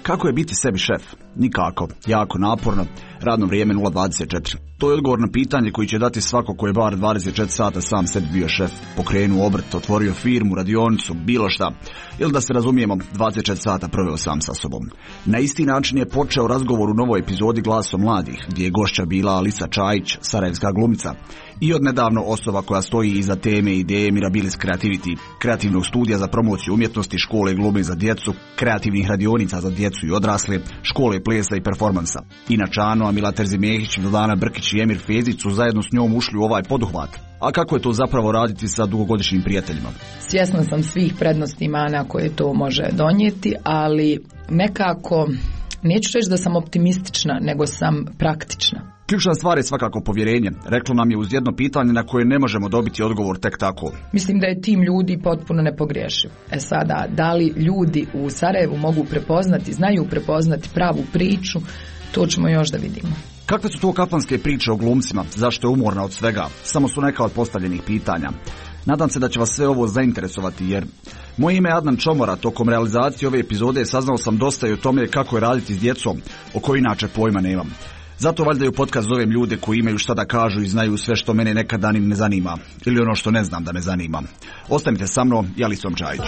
Kako je biti sebi šef? Nikako, jako naporno, radno vrijeme 0,24. To je odgovor na pitanje koji će dati svako ko je bar 24 sata sam sebi bio šef, pokrenuo obrt, otvorio firmu, radionicu, bilo šta. Ili da se razumijemo, 24 sata proveo sam sa sobom. Na isti način je počeo razgovor u novoj epizodi Glasom mladih, gdje je gošća bila Alisa Čajić, sarajevska glumica. I odnedavno osoba koja stoji iza teme i ideje Mirabilis Creativity, kreativnog studija za promociju umjetnosti, škole glume za djecu, kreativnih radionica za djecu i odrasle, škole plesa i performansa. Inače Ano, Mila Terzimehić, Vildana Brkić i Emir Fezić su zajedno s njom ušli u ovaj poduhvat. A kako je to zapravo raditi sa dugogodišnjim prijateljima? Svjesna sam svih prednosti i mana koje to može donijeti, ali nekako, neću reći da sam optimistična, nego sam praktična. Ključna stvar je svakako povjerenje. Reklo nam je uz jedno pitanje na koje ne možemo dobiti odgovor tek tako. Mislim da je tim ljudi potpuno nepogrešiv. Sada, da li ljudi u Sarajevu mogu prepoznati, znaju prepoznati pravu priču, to ćemo još da vidimo. Kakve su to kafanske priče o glumcima? Zašto je umorna od svega? Samo su neka od postavljenih pitanja. Nadam se da će vas sve ovo zainteresovati, jer moje ime je Adnan Čomora. Tokom realizacije ove epizode saznao sam dosta i o tome kako je raditi s djecom, o kojoj inače pojma nemam. Zato valjda i u podcast zovem ljude koji imaju šta da kažu i znaju sve što mene nekada ni ne zanima. Ili ono što ne znam da me zanima. Ostanite sa mnom i Alisom Čajić.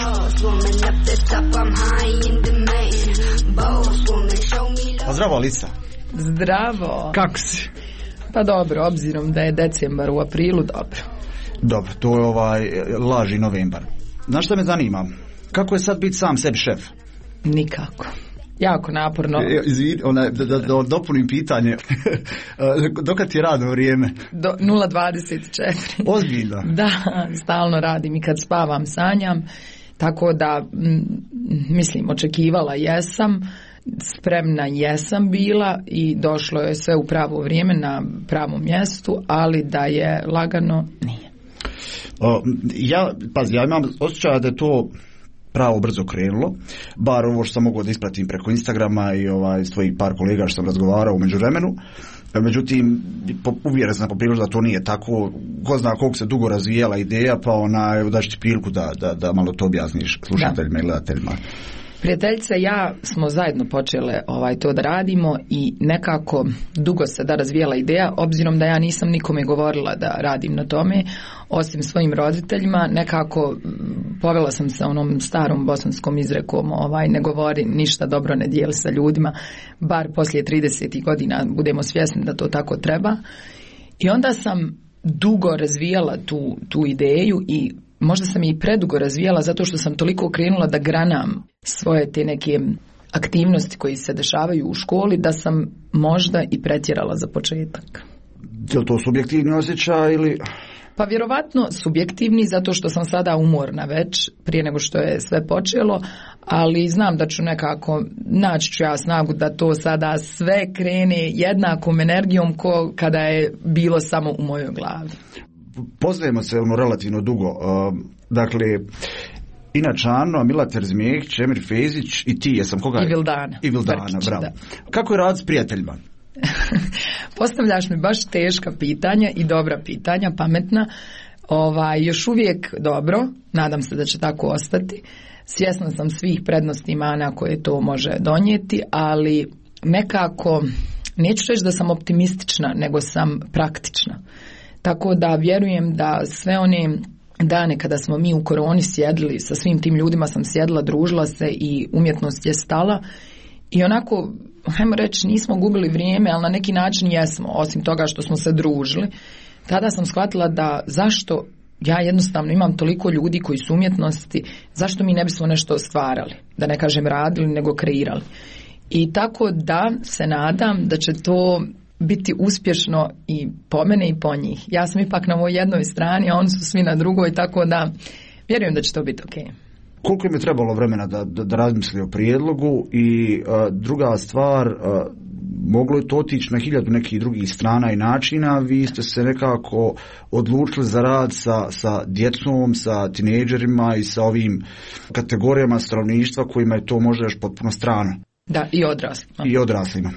Pa zdravo Alisa. Zdravo. Kako si? Pa dobro, obzirom da je decembar u aprilu, dobro. Dobro, to je laži novembar. Znaš šta me zanima? Kako je sad biti sam sebi šef? Nikako. Jako naporno. Izvini, da dopunim pitanje. Dokad ti je radno vrijeme? Do 0,24. Ozbiljno? Da, stalno radim i kad spavam sanjam. Tako da, mislim, očekivala jesam, spremna jesam bila i došlo je sve u pravo vrijeme na pravom mjestu, ali da je lagano, nije. Ja imam osjećaj da je to pravo brzo krenulo, bar ovo što sam mogao da ispratim preko Instagrama i s tvojih par kolega što sam razgovarao u međuvremenu. Međutim, uvjeren sam poprilično da to nije tako. Ko zna koliko se dugo razvijela ideja, pa evo daš ti priliku da malo to objasniš slušateljima i gledateljima. Prijateljice i ja smo zajedno počele to da radimo i nekako dugo se da razvijela ideja, obzirom da ja nisam nikome govorila da radim na tome, osim svojim roditeljima. Nekako povela sam se onom starom bosanskom izrekom, ne govori ništa dobro, ne dijeli sa ljudima, bar poslije 30 godina budemo svjesni da to tako treba. I onda sam dugo razvijala tu ideju i možda sam i predugo razvijala zato što sam toliko krenula da granam svoje te neke aktivnosti koji se dešavaju u školi da sam možda i pretjerala za početak. Je li to subjektivni osjećaj ili? Pa vjerovatno subjektivni zato što sam sada umorna već prije nego što je sve počelo, ali znam da ću nekako naći ću ja snagu da to sada sve krene jednakom energijom ko kada je bilo samo u mojoj glavi. Poznajemo se relativno dugo. Dakle, inače Ano, Mila Terzimehić, Emir Fezić i ti, jesam koga? I Vildana. Brkić, bravo. Da. Kako je rad s prijateljima? Postavljaš mi baš teška pitanja i dobra pitanja, pametna. Još uvijek dobro, nadam se da će tako ostati. Svjesna sam svih prednosti i mana koje to može donijeti, ali nekako, neću reći da sam optimistična, nego sam praktična. Tako da vjerujem da sve one dane kada smo mi u koroni sjedili, sa svim tim ljudima sam sjedila, družila se i umjetnost je stala i onako, hajmo reći, nismo gubili vrijeme, ali na neki način jesmo, osim toga što smo se družili. Tada sam shvatila da zašto ja jednostavno imam toliko ljudi koji su umjetnosti, zašto mi ne bismo nešto stvarali, da ne kažem radili, nego kreirali. I tako da se nadam da će to biti uspješno i po mene i po njih. Ja sam ipak na ovoj jednoj strani, a oni su svi na drugoj, tako da vjerujem da će to biti ok. Koliko im je trebalo vremena da razmisli o prijedlogu i druga stvar, moglo je to otići na 1000 nekih drugih strana i načina, vi ste se nekako odlučili za rad sa djecom, sa tinejdžerima i sa ovim kategorijama stanovništva kojima je to možda još potpuno strano. Da, i odraslima. I odraslima.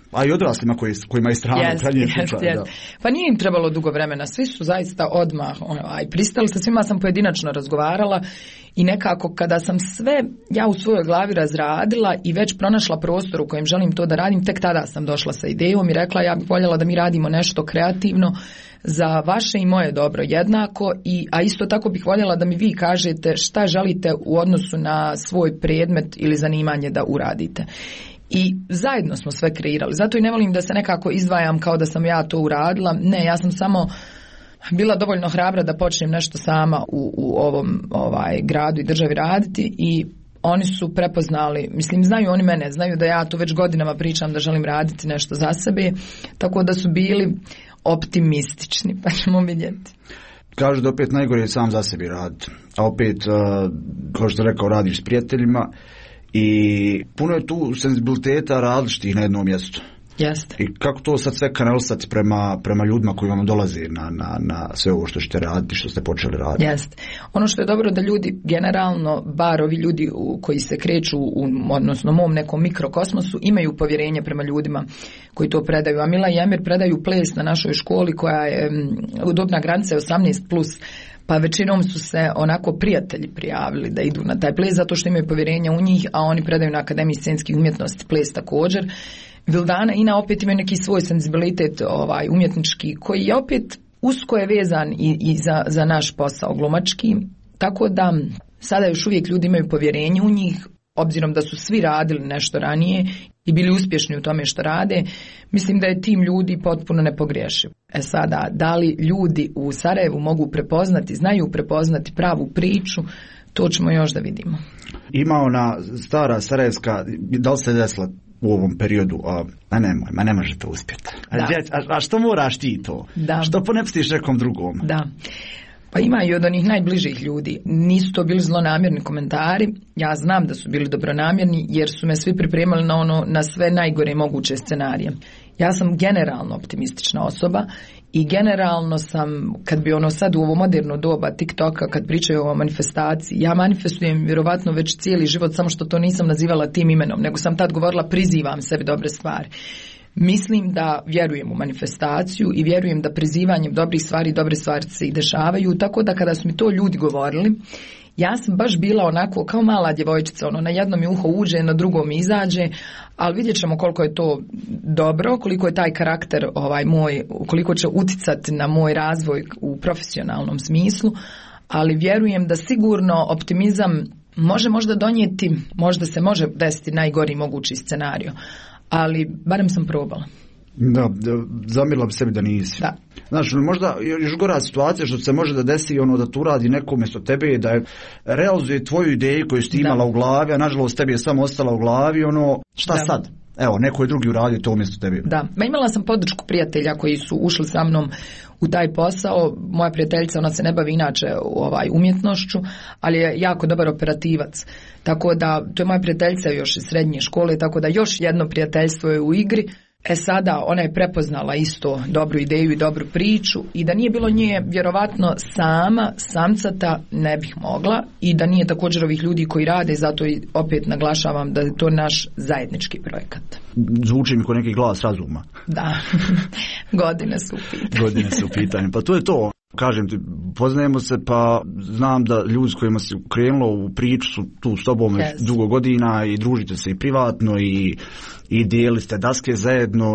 A i odraslima kojima je strano. Yes. Pa nije im trebalo dugo vremena, svi su zaista odmah pristali, sa svima sam pojedinačno razgovarala i nekako kada sam sve ja u svojoj glavi razradila i već pronašla prostor u kojem želim to da radim, tek tada sam došla sa idejom i rekla ja bih voljela da mi radimo nešto kreativno za vaše i moje dobro jednako, a isto tako bih voljela da mi vi kažete šta želite u odnosu na svoj predmet ili zanimanje da uradite. I zajedno smo sve kreirali, zato i ne volim da se nekako izdvajam kao da sam ja to uradila, ne, ja sam samo bila dovoljno hrabra da počnem nešto sama u ovom gradu i državi raditi i oni su prepoznali, mislim znaju oni mene, znaju da ja tu već godinama pričam da želim raditi nešto za sebe, tako da su bili optimistični, pa ćemo vidjeti. Kažu da opet najgore je sam za sebi raditi, a opet, kao što rekao, radiš s prijateljima i puno je tu senzibiliteta različitih na jednom mjestu. Jeste. I kako to sad sve kanalisati prema ljudima koji vam dolaze na sve ovo što ćete raditi, što ste počeli raditi? Jeste. Ono što je dobro da ljudi generalno, bar ovi ljudi koji se kreću u odnosno mom nekom mikrokosmosu, imaju povjerenje prema ljudima koji to predaju. A Mila i Emir predaju ples na našoj školi koja je dobna granica je 18+. Pa većinom su se onako prijatelji prijavili da idu na taj ples zato što imaju povjerenja u njih, a oni predaju na Akademiji scenskih umjetnosti ples također. Vildana i Ina opet imaju neki svoj senzibilitet umjetnički koji je opet usko je vezan i za naš posao glumački, tako da sada još uvijek ljudi imaju povjerenje u njih, obzirom da su svi radili nešto ranije i bili uspješni u tome što rade. Mislim da je tim ljudi potpuno nepogriješiv. Sada, da li ljudi u Sarajevu mogu prepoznati, znaju prepoznati pravu priču, to ćemo još da vidimo. Ima ona stara sarajevska, da li se desila u ovom periodu, ne možete uspjeti. A što moraš ti to? Da. Što ponepstiš nekom drugom? Da. Pa ima i od onih najbližih ljudi. Nisu to bili zlonamjerni komentari. Ja znam da su bili dobronamjerni jer su me svi pripremali na sve najgore moguće scenarije. Ja sam generalno optimistična osoba i generalno sam, kad bi sad u ovo moderno doba TikToka, kad pričaju o manifestaciji, ja manifestujem vjerovatno već cijeli život, samo što to nisam nazivala tim imenom, nego sam tad govorila prizivam sebi dobre stvari. Mislim da vjerujem u manifestaciju i vjerujem da prizivanjem dobrih stvari, dobre stvari se i dešavaju, tako da kada su mi to ljudi govorili, ja sam baš bila onako kao mala djevojčica, na jedno mi uho uđe, na drugo mi izađe, ali vidjet ćemo koliko je to dobro, koliko je taj karakter moj, koliko će uticati na moj razvoj u profesionalnom smislu, ali vjerujem da sigurno optimizam može možda donijeti, možda se može desiti najgori mogući scenario, ali barem sam probala. Da, zamjerila bi sebi da nisi. Da. Znaš, možda još gora situacija što se može da desi da tu radi neko umjesto tebe, da je realizuje tvoju ideju koju si imala u glavi, a nažalost tebi je samo ostala u glavi, šta sad? Evo, neko je drugi uradio to umjesto tebe. Da, imala sam podršku prijatelja koji su ušli sa mnom u taj posao. Moja prijateljica, ona se ne bavi inače umjetnošću, ali je jako dobar operativac. Tako da, to je moja prijateljica još iz srednje škole, tako da još jedno prijateljstvo je u igri. Sada ona je prepoznala isto dobru ideju i dobru priču i da nije bilo nje vjerovatno samcata ne bih mogla i da nije također ovih ljudi koji rade, zato i opet naglašavam da je to naš zajednički projekat. Zvuči mi kao neki glas razuma. Da, godine su u pitanju. Pa to je to. Kažem ti, poznajemo se, pa znam da ljudi s kojima si krenulo u priču su tu s tobom dugo godina i družite se i privatno i dijeli ste daske zajedno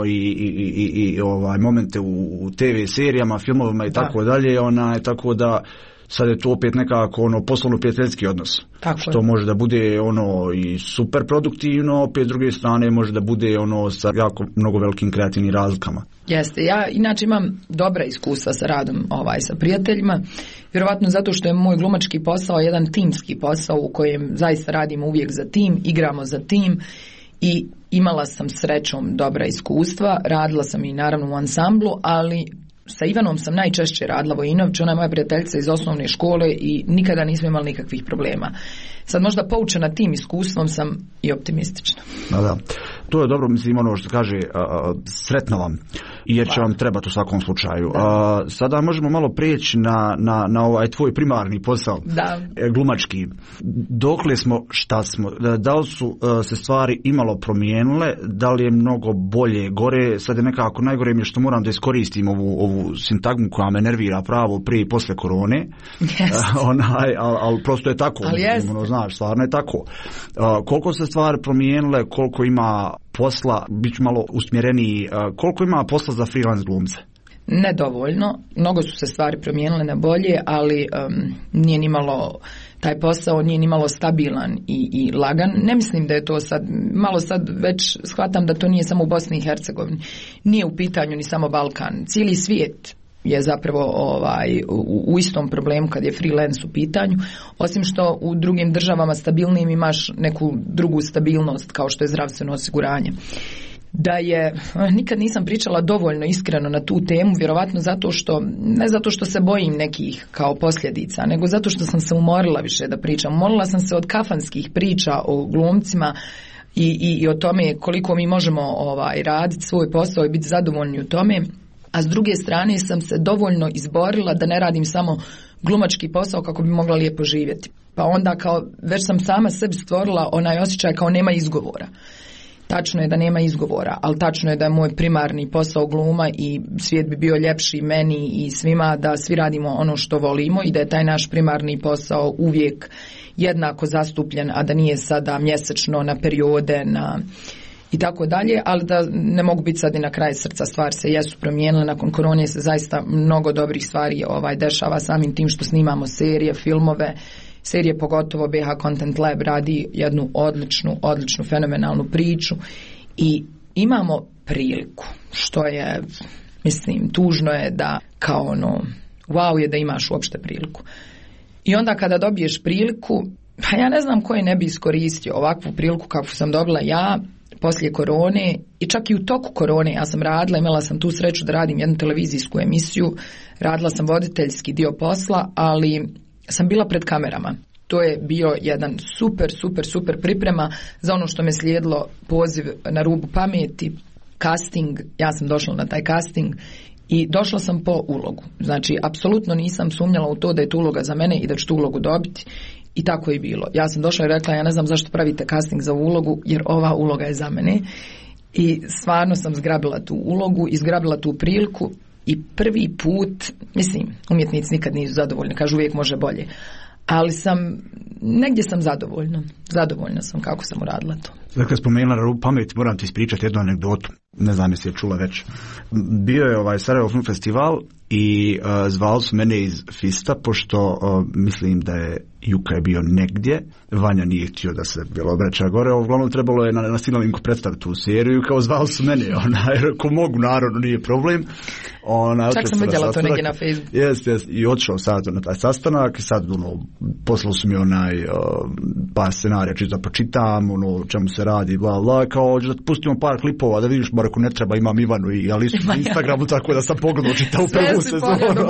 i momente u TV serijama, filmovima i tako dalje, tako da sad je to opet nekako poslovno prijateljski odnos. Što može da bude i super produktivno, opet s druge strane može da bude sa jako mnogo velikim kreativnim razlikama. Jeste, ja inače imam dobra iskustva sa radom sa prijateljima, vjerovatno zato što je moj glumački posao jedan timski posao u kojem zaista radimo uvijek za tim, igramo za tim i imala sam srećom dobra iskustva, radila sam i naravno u ansamblu, ali Sa Ivanom sam najčešće radila, Vojinović, ona je moja prijateljica iz osnovne škole i nikada nismo imali nikakvih problema. Sad možda poučena tim iskustvom sam i optimistična. Da. To je dobro, mislim, ono što kaže, sretno vam, jer će vam trebati u svakom slučaju. Sada možemo malo prijeći na ovaj tvoj primarni posao, glumački. Dokle smo, šta smo, da li su se stvari imalo promijenile, da li je mnogo bolje, gore, sad je nekako najgore mi je što moram da iskoristim ovu sintagmu koja me nervira pravo prije i posle korone, ali prosto je tako, znaš, stvarno je tako. Koliko se stvari promijenile, koliko ima posla, bit ću malo usmjereniji, koliko ima posla za freelance glumce? Nedovoljno, mnogo su se stvari promijenile na bolje, ali nije ni malo, taj posao nije ni malo stabilan i lagan. Ne mislim da je to sad, malo sad već shvatam da to nije samo u Bosni i Hercegovini, nije u pitanju ni samo Balkan, cijeli svijet je zapravo u istom problemu kad je freelance u pitanju, osim što u drugim državama stabilnijim imaš neku drugu stabilnost kao što je zdravstveno osiguranje. Da je, nikad nisam pričala dovoljno iskreno na tu temu, vjerovatno ne zato što se bojim nekih kao posljedica, nego zato što sam se umorila više da pričam. Umorila sam se od kafanskih priča o glumcima i o tome koliko mi možemo raditi svoj posao i biti zadovoljni u tome. A s druge strane sam se dovoljno izborila da ne radim samo glumački posao kako bi mogla lijepo živjeti. Pa onda već sam sama sebi stvorila onaj osjećaj kao nema izgovora. Tačno je da nema izgovora, ali tačno je da je moj primarni posao gluma i svijet bi bio ljepši meni i svima da svi radimo ono što volimo i da je taj naš primarni posao uvijek jednako zastupljen, a da nije sada mjesečno na periode, i tako dalje, ali da ne mogu biti sad i na kraj srca, stvari se jesu promijenile, nakon korone se zaista mnogo dobrih stvari dešava samim tim što snimamo serije, filmove, serije pogotovo BH Content Lab radi jednu odličnu fenomenalnu priču i imamo priliku, što je, mislim, tužno je da kao wow je da imaš uopšte priliku. I onda kada dobiješ priliku, pa ja ne znam ko je ne bi iskoristio ovakvu priliku kakvu sam dobila ja, poslije korone i čak i u toku korone ja sam radila, imala sam tu sreću da radim jednu televizijsku emisiju, radila sam voditeljski dio posla, ali sam bila pred kamerama. To je bio jedan super priprema za ono što me slijedilo, poziv na rubu pameti, casting, ja sam došla na taj casting i došla sam po ulogu. Znači, apsolutno nisam sumnjala u to da je to uloga za mene i da ću tu ulogu dobiti. I tako je bilo. Ja sam došla i rekla, ja ne znam zašto pravite casting za ulogu, jer ova uloga je za mene. I stvarno sam zgrabila tu ulogu i zgrabila tu priliku i prvi put, mislim, umjetnici nikad nisu zadovoljni, kažu uvijek može bolje. Ali negdje sam zadovoljna sam kako sam uradila to. Dakle, spomenula na rubu pameti, moram ti ispričati jednu anegdotu, ne znam jesi je čula već. Bio je Sarajevo Film Festival i zvali su mene iz Fista, pošto mislim da je Juka je bio negdje, Vanja nije htio da se bilo obraća gore, uglavnom trebalo je na Sinovinku predstaviti tu seriju, kao zvali su mene, ako mogu, naravno, nije problem. Čak sam vidjela to negdje na Facebooku. Yes, i otišao sad na taj sastanak i sad poslao su mi par scenarija čisto da počitam, o čemu se radi, bla bla, kao da pustimo par klipova da vidiš, bar ako ne treba, imam Ivanu i Alisu na Instagramu, tako da sam pogledao čitao prvu sezonu.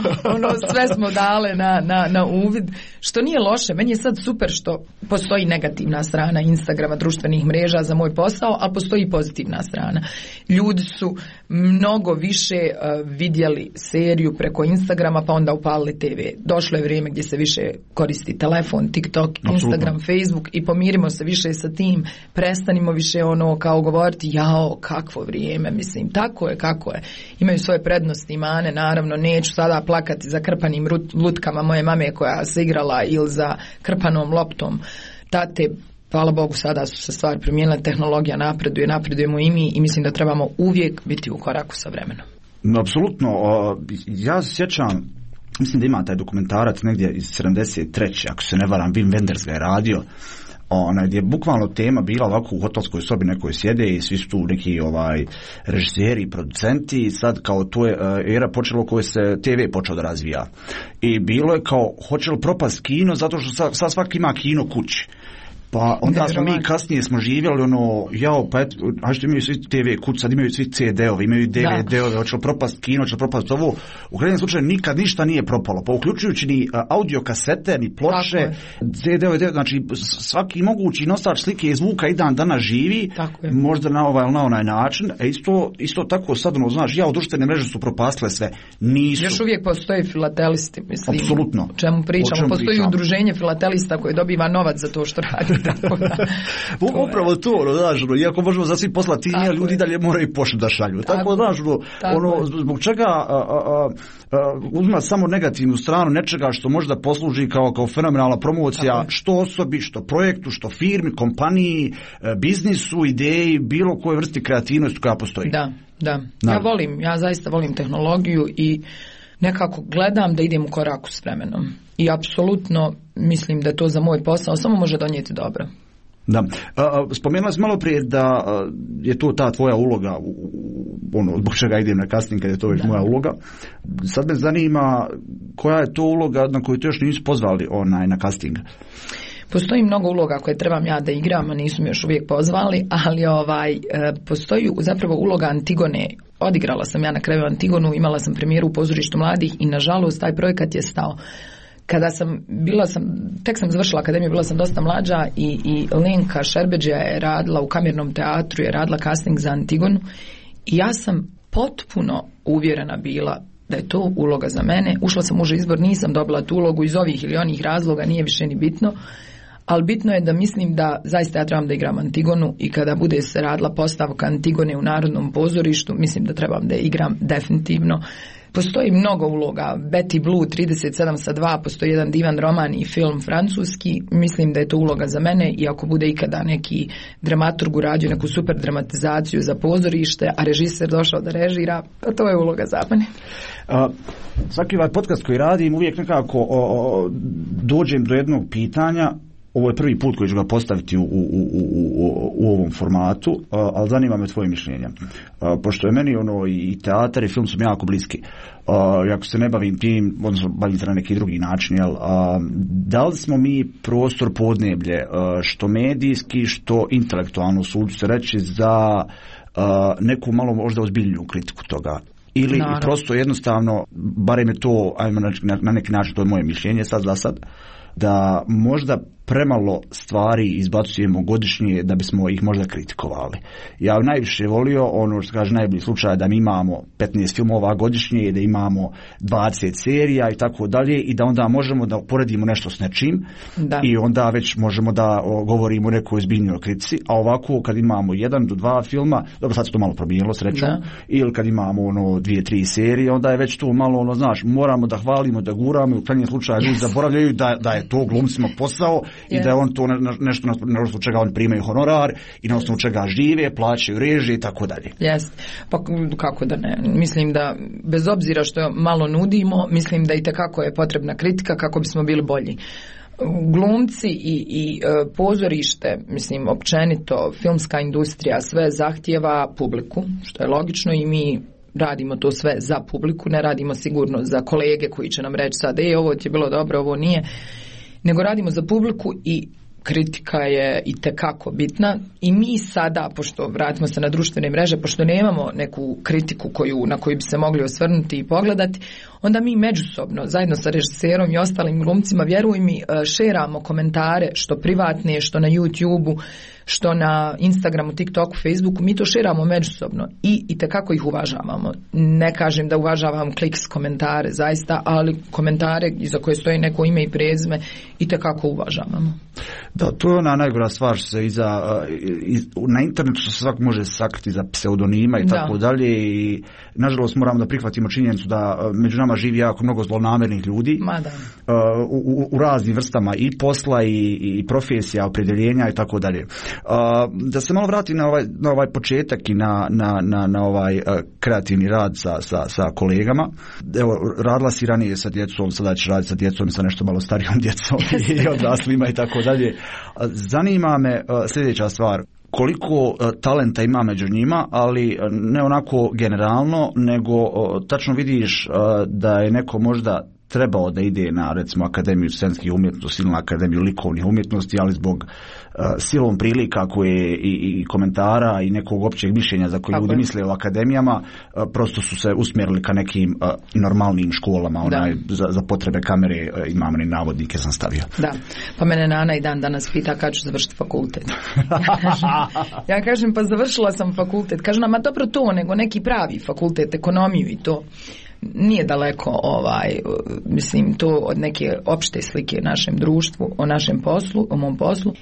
Sve smo dale na uvid, što nije loše. Meni je sad super što postoji negativna strana Instagrama, društvenih mreža za moj posao, ali postoji i pozitivna strana. Ljudi su mnogo više vidjeli seriju preko Instagrama, pa onda upalili TV. Došlo je vrijeme gdje se više koristi telefon, TikTok, Instagram, Facebook i pomirimo se više sa tim, prestanimo više kao govoriti, jao, kakvo vrijeme, mislim, tako je, kako je. Imaju svoje prednosti i mane, naravno, neću sada plakati za krpanim lutkama moje mame koja se igrala ili za krpanom loptom tate. Hvala Bogu, sada su se stvari promijenile, tehnologija napredujemo i mi i mislim da trebamo uvijek biti u koraku sa vremenom. Apsolutno, ja se sjećam, mislim da ima taj dokumentarac negdje iz 73. ako se ne varam, Wim Wenders ga je radio, gdje je bukvalno tema bila ovako u hotelskoj sobi nekoj sjede i svi su tu neki režiseri i producenti i sad kao to je era počelo koje se TV počeo da razvija i bilo je kao hoće li propast kino zato što sad svaki ima kino kući. Pa onda smo mi kasnije smo živjeli pa eto, što imaju svi TV kuć, sad imaju svi CD-ovi, imaju DVD-ove, hoće li propast kino, hoće li propast ovo. U krajnjem slučaju nikad ništa nije propalo, pa uključujući ni audio kasete, ni ploče, CD-ove, znači svaki mogući nosač slike i zvuka i dan danas živi, možda na ovaj ili na onaj način, isto tako sad, znaš, u društvene mreže su propastile sve, nisu. Još uvijek postoji filatelisti, mislim. Apsolutno. O čemu pričamo? Postoji udruženje filatelista koje dobiva novac za to što radi. Upravo to, znaš, iako možemo za svi poslati email, ljudi dalje moraju poštu da šalju. Tako, znaš, zbog čega uzima samo negativnu stranu nečega što možda posluži kao fenomenalna promocija, što osobi, što projektu, što firmi, kompaniji, biznisu, ideji, bilo koje vrsti kreativnosti koja postoji. Da. Ja zaista volim tehnologiju i nekako gledam da idem u koraku s vremenom. I apsolutno mislim da to za moj posao samo može donijeti dobro. Da. Spomenula si malo prije da je to ta tvoja uloga, zbog čega idem na casting kad je to već moja uloga. Sad me zanima koja je to uloga na koju te još nisu pozvali na casting. Postoji mnogo uloga koje trebam ja da igram, a nisu mi još uvijek pozvali, ali postoji zapravo uloga Antigone. Odigrala sam ja na kraju Antigonu, imala sam premijeru u Pozorištu mladih i nažalost taj projekat je stao. Tek sam završila akademiju, bila sam dosta mlađa i Lenka Šerbeđija je radila u Kamernom teatru, je radila casting za Antigonu i ja sam potpuno uvjerena bila da je to uloga za mene. Ušla sam u uži izbor, nisam dobila tu ulogu iz ovih ili onih razloga, nije više ni bitno, ali bitno je da mislim da zaista ja trebam da igram Antigonu i kada bude se radila postavka Antigone u Narodnom pozorištu, mislim da trebam da igram definitivno. Postoji mnogo uloga, Betty Blue 37/2, postoji jedan divan roman i film francuski, mislim da je to uloga za mene i ako bude ikada neki dramaturg uradio neku super dramatizaciju za pozorište, a režiser došao da režira, pa to je uloga za mene. Svaki ovaj podcast koji radim uvijek nekako dođem do jednog pitanja. Ovo je prvi put koji ću ga postaviti u ovom formatu, ali zanima me tvoje mišljenje. Pošto je meni i teatar i film su mi jako bliski. Ako se ne bavim tim, odnosno bavim se na neki drugi način, da li smo mi prostor podneblje, što medijski, što intelektualno, sudu se reći, za neku malo možda ozbiljniju kritiku toga? Ili prosto jednostavno, barem je to, ajmo na neki način, to je moje mišljenje sad za sad, da možda premalo stvari izbacujemo godišnje da bismo ih možda kritikovali. Ja najviše volio, što kaže najbolji slučaj, da mi imamo 15 filmova godišnje, da imamo 20 serija i tako dalje i da onda možemo da uporedimo nešto s nečim i onda već možemo da govorimo o nekoj ozbiljnoj kritici, a ovako kad imamo 1 do 2 filma, dobro sad se to malo promijenilo srećom, ili kad imamo 2-3 serije, onda je već to malo, znaš, moramo da hvalimo, da guramo i u krajnjem slučaju ljudi zaboravljaju da je to glumcima posao i da je on to nešto na osnovu čega oni primaju honorar i na osnovu čega žive, plaćaju režije i tako dalje. Jest. Pa kako da ne? Mislim da bez obzira što malo nudimo, mislim da itekako je potrebna kritika kako bismo bili bolji. Glumci i pozorište, mislim općenito, filmska industrija sve zahtijeva publiku, što je logično i mi radimo to sve za publiku, ne radimo sigurno za kolege koji će nam reći sad ovo ti je bilo dobro, ovo nije, nego radimo za publiku i kritika je itekako bitna i mi sada, pošto vratimo se na društvene mreže, pošto nemamo neku kritiku na koju bi se mogli osvrnuti i pogledati, onda mi međusobno, zajedno sa režiserom i ostalim glumcima, vjeruj mi, šeramo komentare, što privatne, što na YouTube-u, što na Instagramu, TikToku, Facebooku, mi to šeramo međusobno i itekako ih uvažavamo. Ne kažem da uvažavam kliks komentare, zaista, ali komentare iza koje stoji neko ime i prezime itekako uvažavamo. Da, to je ona najgora stvar što se na internetu se svak može sakriti za pseudonima i tako dalje i nažalost moramo da prihvatimo činjenicu da među nama živi jako mnogo zlonamernih ljudi u raznim vrstama i posla i profesija, opredjeljenja i tako dalje. Da se malo vratim na ovaj početak i na ovaj kreativni rad sa kolegama. Evo, radila si ranije sa djecom, sada ćeš raditi sa djecom i sa nešto malo starijom djecom i odraslima i tako dalje. Zanima me sljedeća stvar. Koliko talenta ima među njima, ali ne onako generalno, nego tačno vidiš da je neko možda trebao da ide na, recimo, Akademiju scenskih umjetnosti ili na Akademiju likovnih umjetnosti, ali zbog silom prilika koje i komentara i nekog općeg mišljenja za koje ljudi misle o akademijama, prosto su se usmjerili ka nekim normalnim školama, za potrebe kamere imam ni navodnike sam stavio. Da, pa mene Nana i dan danas pita kad ću završiti fakultet. Ja kažem pa završila sam fakultet. Kažem, ma dobro to, nego neki pravi fakultet, ekonomiju i to. Nije daleko mislim to od neke opšte slike našem društvu, o našem poslu, o mom poslu.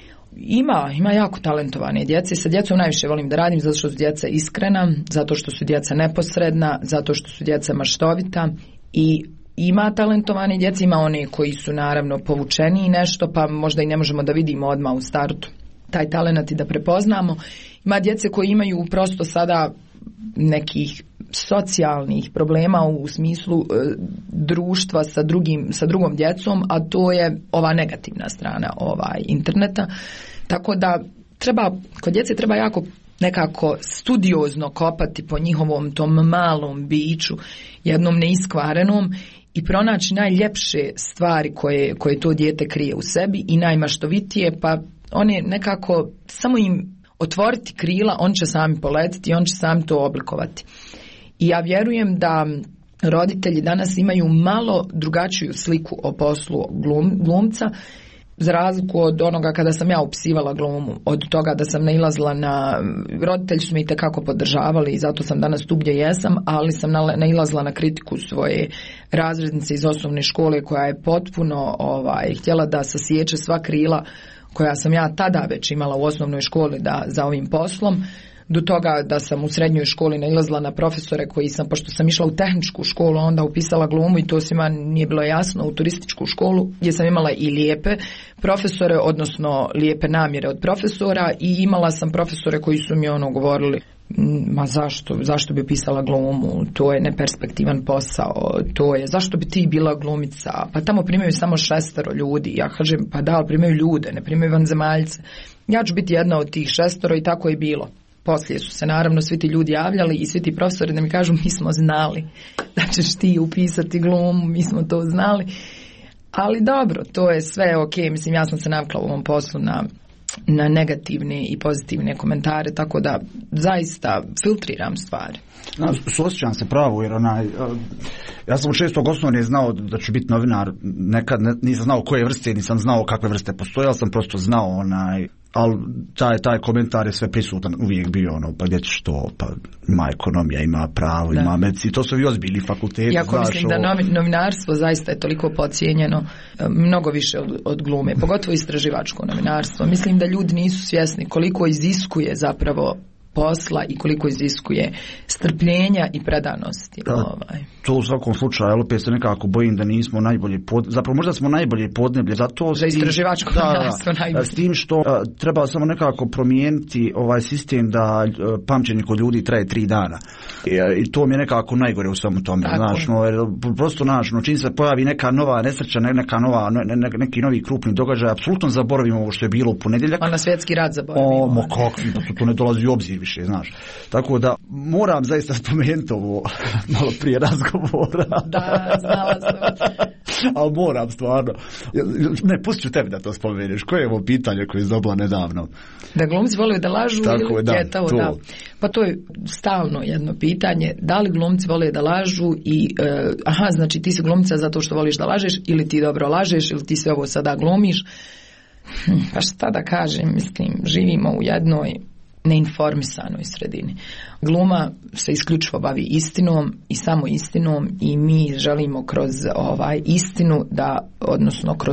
Ima jako talentovane djece. Sa djecom najviše volim da radim zato što su djeca iskrena, zato što su djeca neposredna, zato što su djeca maštovita i ima talentovane djece, ima one koji su naravno povučeni nešto, pa možda i ne možemo da vidimo odmah u startu taj talent i da prepoznamo. Ima djece koji imaju prosto sada nekih socijalnih problema u smislu društva sa drugom djecom, a to je ova negativna strana interneta. Tako da kod djece treba jako nekako studiozno kopati po njihovom tom malom biću, jednom neiskvarenom, i pronaći najljepše stvari koje to dijete krije u sebi i najmaštovitije, pa one nekako samo im otvoriti krila, on će sami poletiti i on će sami to oblikovati. I ja vjerujem da roditelji danas imaju malo drugačiju sliku o poslu glumca, za razliku od onoga kada sam ja upisivala glumu, od toga da sam nailazila roditelji su me itekako podržavali i zato sam danas tu gdje jesam, ali sam nailazila na kritiku svoje razrednice iz osnovne škole koja je potpuno htjela da sasječe sva krila koja sam ja tada već imala u osnovnoj školi za ovim poslom, do toga da sam u srednjoj školi nailazila na profesore koji sam, pošto sam išla u tehničku školu, onda upisala glumu i to svima nije bilo jasno, u turističku školu gdje sam imala i lijepe profesore, odnosno lijepe namjere od profesora, i imala sam profesore koji su mi govorili, ma zašto bi pisala glumu, to je neperspektivan posao, to je, zašto bi ti bila glumica, pa tamo primaju samo 6 ljudi. Ja kažem, pa da, primaju ljude, ne primaju vanzemaljce, ja ću biti jedna od tih 6 i tako je bilo. Poslije su se naravno svi ti ljudi javljali i svi ti profesori da mi kažu, mi smo znali da ćeš ti upisati glumu, mi smo to znali, ali dobro, to je sve ok, mislim, ja sam se navikla u ovom poslu na negativne i pozitivne komentare, tako da zaista filtriram stvari. Suosjećam se pravo, jer ja sam u 6. osnovne znao da ću biti novinar, nekad nisam znao koje vrste, nisam znao kakve vrste postoje, ali sam prosto znao ali taj komentar je sve prisutan, uvijek bio pa gdje ćeš to, pa ima ekonomija, ima pravo, ima medicina, to su i ozbiljni fakulteti. Jako mislim da novinarstvo zaista je toliko podcijenjeno, mnogo više od glume, pogotovo istraživačko novinarstvo. Mislim da ljudi nisu svjesni koliko iziskuje zapravo posla i koliko iziskuje strpljenja i predanosti. To u svakom slučaju, opet se nekako bojim da nismo najbolje zapravo možda smo najbolje podneblje za to. Za istraživačko novinarstvo najbolje. S tim što treba samo nekako promijeniti ovaj sistem da pamćenje kod ljudi traje 3 dana. I to mi je nekako najgore u svemu tome. Prosto čim se pojavi neka nova nesreća, neki novi krupni događaj, apsolutno zaboravimo ovo što je bilo u ponedjeljak. Na svjetski rat zaboravimo. To ne dolazi u obzir više, znaš. Tako da moram zaista spomenuti ovo malo prije razgovora. Da, znala sam. Ali moram stvarno. Ne, pustit ću tebi da to spomeneš. Koje je ovo pitanje koje je dobila nedavno? Da glumci vole da lažu tako ili djetovo, da. Pa to je stalno jedno pitanje. Da li glumci vole da lažu i znači ti si glumca zato što voliš da lažeš, ili ti dobro lažeš, ili ti se ovo sada glumiš. Pa šta da kažem, mislim, živimo u jednoj neinformisanoj sredini. Gluma se isključivo bavi istinom i samo istinom, i mi želimo kroz istinu odnosno kroz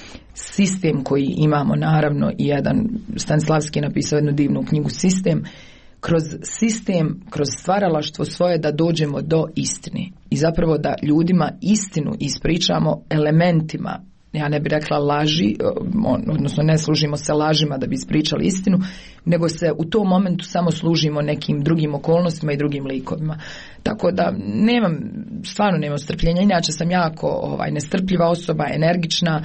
sistem koji imamo, naravno, i jedan Stanislavski je napisao jednu divnu knjigu Sistem, kroz sistem, kroz stvaralaštvo svoje da dođemo do istine i zapravo da ljudima istinu ispričamo elementima. Ja ne bih rekla laži, odnosno ne služimo se lažima da bi ispričali istinu, nego se u tom momentu samo služimo nekim drugim okolnostima i drugim likovima. Tako da stvarno nemam strpljenja, inače sam jako nestrpljiva osoba, energična,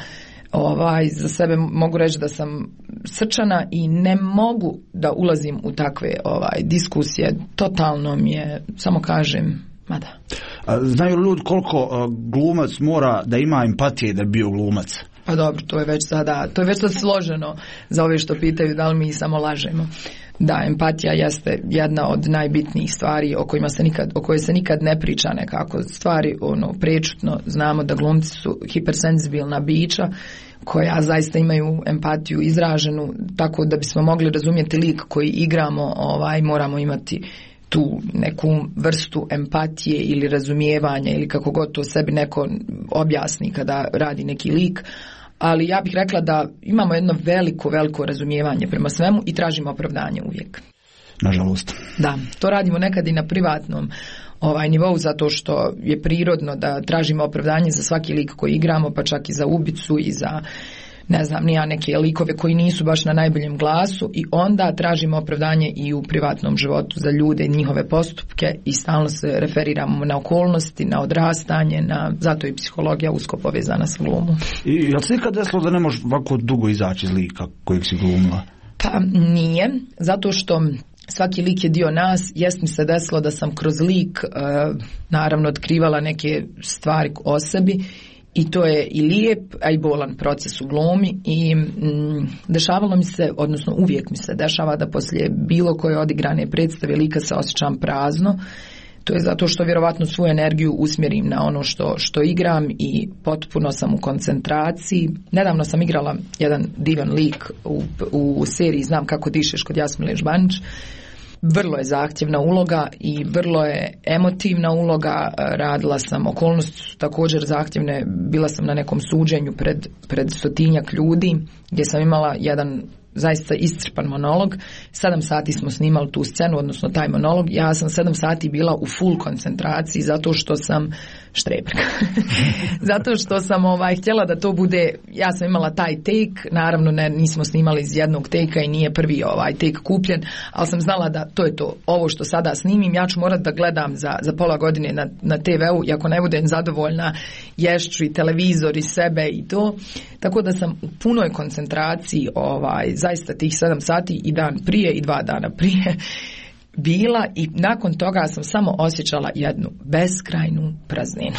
za sebe mogu reći da sam srčana i ne mogu da ulazim u takve diskusije. Totalno mi je, samo kažem, Ma da. Znaju li ljudi koliko glumac mora da ima empatije da bi bio glumac? Pa dobro, to je već sada složeno za ove što pitaju da li mi samo lažemo. Da, empatija jeste jedna od najbitnijih stvari o kojoj se nikad ne priča nekako. Stvari prečutno znamo da glumci su hipersenzibilna bića koja zaista imaju empatiju izraženu, tako da bismo mogli razumjeti lik koji igramo, moramo imati tu neku vrstu empatije ili razumijevanja ili kako god to sebi neko objasni kada radi neki lik. Ali ja bih rekla da imamo jedno veliko razumijevanje prema svemu i tražimo opravdanje uvijek. Nažalost. Da, to radimo nekad i na privatnom nivou zato što je prirodno da tražimo opravdanje za svaki lik koji igramo, pa čak i za ubicu i za neke likove koji nisu baš na najboljem glasu i onda tražimo opravdanje i u privatnom životu za ljude i njihove postupke i stalno se referiramo na okolnosti, na odrastanje, zato je psihologija usko povezana sa glumom. I jel se ikad desilo da ne možeš ovako dugo izaći iz lika kojeg si glumila? Pa nije, zato što svaki lik je dio nas. Jest mi se desilo da sam kroz lik naravno otkrivala neke stvari o sebi. I to je i lijep, a i bolan proces u glumi i dešavalo mi se, odnosno uvijek mi se dešava da poslije bilo koje odigrane predstave lika se osjećam prazno. To je zato što vjerovatno svoju energiju usmjerim na ono što igram i potpuno sam u koncentraciji. Nedavno sam igrala jedan divan lik u seriji Znam kako dišeš kod Jasmile Žbanić. Vrlo je zahtjevna uloga i vrlo je emotivna uloga, radila sam, okolnosti su također zahtjevne, bila sam na nekom suđenju pred 100-tinjak ljudi gdje sam imala jedan zaista iscrpan monolog. 7 sati smo snimali tu scenu, odnosno taj monolog. Ja sam 7 sati bila u full koncentraciji zato što sam štreberka. Zato što sam htjela da to bude, ja sam imala taj take, naravno nismo snimali iz jednog take-a i nije prvi take kupljen, ali sam znala da to je to, ovo što sada snimim, ja ću morat da gledam za pola godine na TV-u i ako ne budem zadovoljna, ješću i televizor i sebe i to. Tako da sam u punoj koncentraciji zaista tih 7 sati i dan prije i 2 dana prije bila i nakon toga sam samo osjećala jednu beskrajnu prazninu.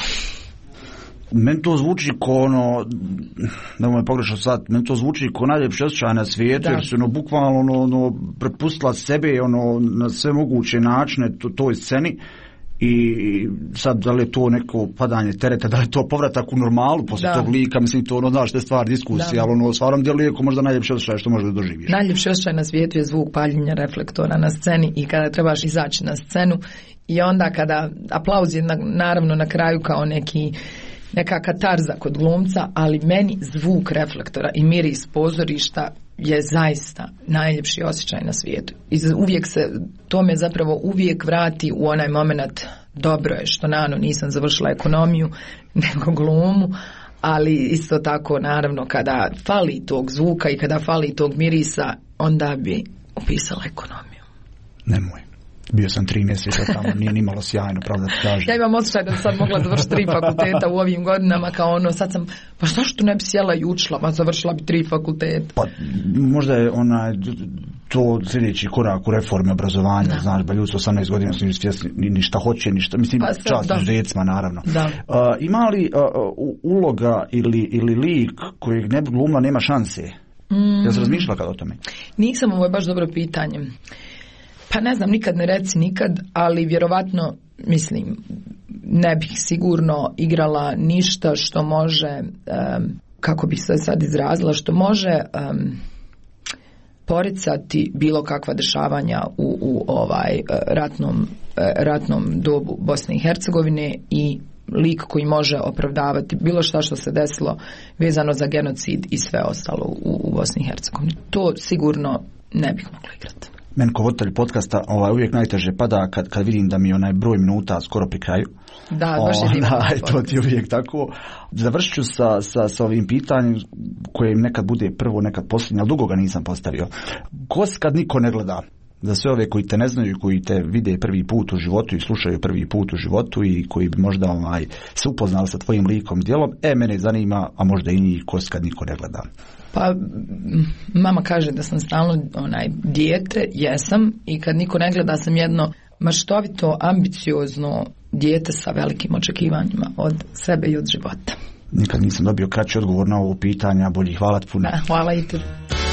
Meni to zvuči ko da mu je pogrešno sad, meni to zvuči ko najljepši osjećaj na svijetu, jer su bukvalno prepustila sebe na sve moguće načine toj sceni. I sad da li je to neko padanje tereta, da li je to povratak u normalu poslije tog lika, mislim to znaš te stvar diskusije, ali stvarno djeluje ko možda najljepši osjećaj što možeš da doživiš. Najljepši osjećaj na svijetu je zvuk paljenja reflektora na sceni i kada trebaš izaći na scenu i onda kada aplauz je naravno na kraju kao neka katarza kod glumca, ali meni zvuk reflektora i miris pozorišta je zaista najljepši osjećaj na svijetu. I to me zapravo uvijek vrati u onaj moment, dobro je što nisam završila ekonomiju nego glumu, ali isto tako naravno kada fali tog zvuka i kada fali tog mirisa, onda bi upisala ekonomiju. Nemoj. Bio sam 3 mjeseca tamo, nije ni malo sjajno, pravda ti kažem. Ja imam osjećaj da sam sad mogla završiti 3 fakulteta u ovim godinama, kao sad sam, pa zašto ne bi sjela i učila, ma završila bi 3 fakulteta. Pa možda je to sljedeći korak u reformi obrazovanja, znaš, ba ljudi 18 godina su svjesni ni šta hoće, ništa, mislim, čast djecima naravno. Ima li uloga ili lik kojeg ne bi glumila nema šanse? Ja sam razmišljala kad o tome? Nisam, ovo je baš dobro pitanje. Pa ne znam, nikad ne reci nikad, ali vjerovatno, mislim, ne bih sigurno igrala ništa što može, kako bih se sad izrazila, što može poricati bilo kakva dešavanja u ratnom dobu Bosne i Hercegovine i lik koji može opravdavati bilo što se desilo vezano za genocid i sve ostalo u Bosni i Hercegovini. To sigurno ne bih mogla igrati. Meni kao voditelj podcasta uvijek najteže pada kad vidim da mi onaj broj minuta skoro pri kraju. Da, baš je divno. To ti je uvijek tako. Završit ću sa ovim pitanjem koje nekad bude prvo, nekad posljednje, ali dugo ga nisam postavio. Kad niko ne gleda, za sve ove koji te ne znaju, koji te vide prvi put u životu i slušaju prvi put u životu i koji bi možda se upoznali sa tvojim likom djelom, mene zanima, a možda i njih, kad niko ne gleda. Pa mama kaže da sam stalno dijete, jesam, i kad niko ne gleda sam jedno maštovito, ambiciozno dijete sa velikim očekivanjima od sebe i od života. Nikad nisam dobio kraći odgovor na ovo pitanje, a bolji. Hvala ti puno. Hvala i tebi.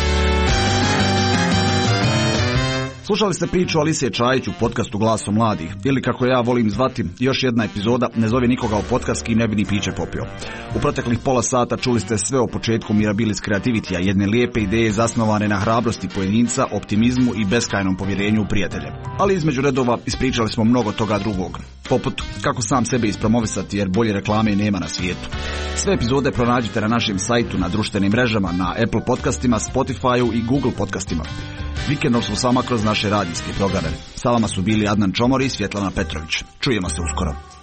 Slušali ste priču Alisije Čajić u podcastu Glasom mladih, ili kako ja volim zvati, još jedna epizoda Ne zove nikoga u podcast kim ne bi ni piće popio. U proteklih pola sata čuli ste sve o početku Mirabilis Creativity-a, jedne lijepe ideje zasnovane na hrabrosti pojedinca, optimizmu i beskrajnom povjerenju u prijatelje. Ali između redova ispričali smo mnogo toga drugog, poput kako sam sebe ispromovisati jer bolje reklame nema na svijetu. Sve epizode pronađite na našem sajtu, na društvenim mrežama, na Apple podcastima, Spotify-u i Google podcastima. Vikendom smo s vama kroz naše radijske programe. Sa vama su bili Adnan Čomor i Svjetlana Petrović. Čujemo se uskoro.